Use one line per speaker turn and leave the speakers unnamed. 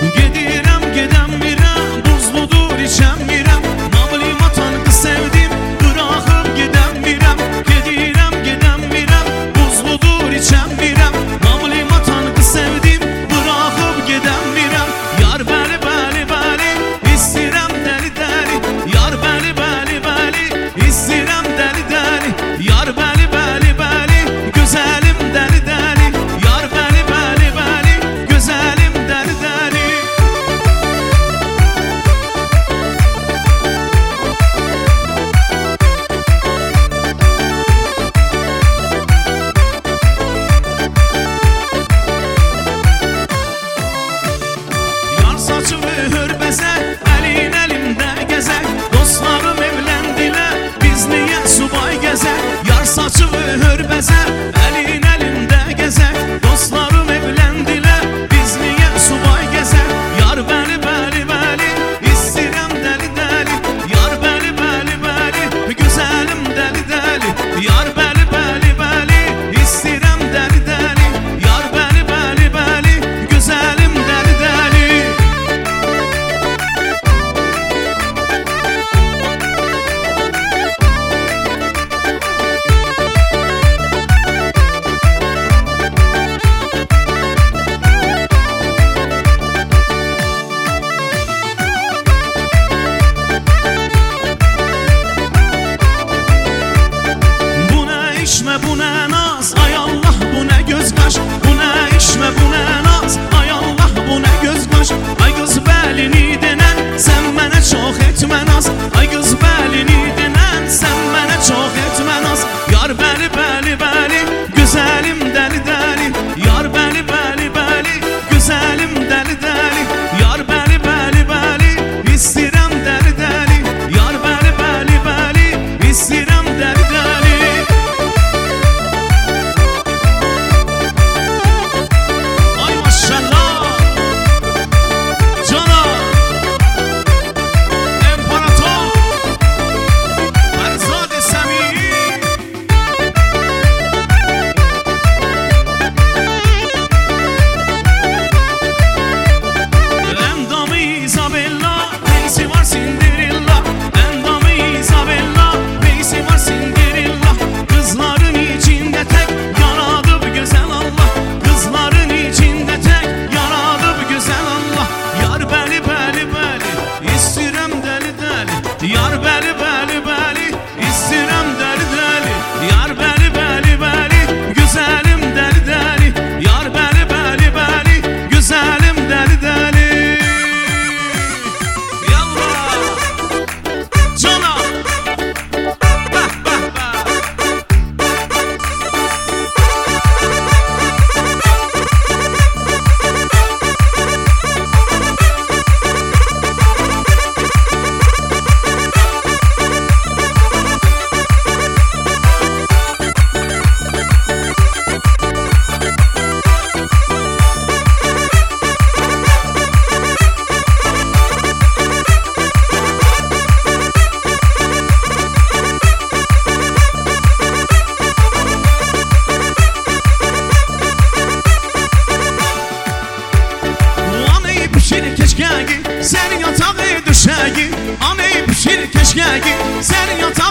Gedirəm, gedəmirəm, buzludur içəmirəm. Nağlim atan qız sevdim, bıraxıb gedəmirəm. Gedirəm, gedəmirəm, buzludur içəmirəm. Nağlim atan qız sevdim, bıraxıb gedəmirəm. Yar bəli, bəli, bəli, istəyirəm dəli, dəli. Yar bəli, bəli, bəli, istəyirəm dəli, dəli. Yar bəli, bəli, bəli, gözəlim dəli, dəli. Yar bəli, bəli, bəli, gözəlim dəli, dəli. Yar saçımı hörbəsə, əlin əlimdə gəzək. Dostlarım evləndilər, biz niyə subay gəzək? Yar saçımı hörbəsə, əlin əlimdə gəzək. Dostlarım evləndilər, biz niyə subay gəzək? Yar bəli, bəli, bəli, istəyirəm dəli, dəli. Yar bəli, bəli, bəli, gözəlim dəli, dəli. Yar bəli, bəli, bəli, istəyirəm dəli, dəli. Yar bəli, bəli, bəli, gözəlim dəli, dəli. Bu nə işmə, bu nə naz, ay Allah, bu nə göz qaş. Bu nə işmə, bu nə naz, ay Allah, bu nə göz qaş. Ay qız bəlini denən, sən mənə çox etmə naz. Ay qız bəlini denən, sən mənə çox etmə naz. Yar bəli, bəli, bəli, gözəlim dəli, dəli. Yar bəli, bəli, bəli, gözəlim dəli, dəli. Yar bəli, bəli, bəli, istəyirəm dəli, dəli. Yar bəli, bəli, bəli, istəyirəm dəli, dəli. Ay maşallah, cana, imparator, Parizade Səmimi. Endamı Isabella, neysi var Cinderella. Endamı Isabella, neysi var Cinderella. Kızların içinde tek yaradı bu güzel Allah. Kızların içinde tek yaradı bu güzel Allah. Yar bəli, bəli, bəli, istəyirəm dəli, dəli. Yar bəli, bəli, bəli, istəyirəm dəli, dəli. Yar bəli, bəli, bəli, gözəlim dəli, dəli. Yar bəli, bəli, bəli, gözəlim dəli, dəli. Yallah, cana, bəh, bəh, bəh. Aney pişir keşkəgi, sənin yatağı düşəgi. Aney pişir keşkəgi, sənin yatağı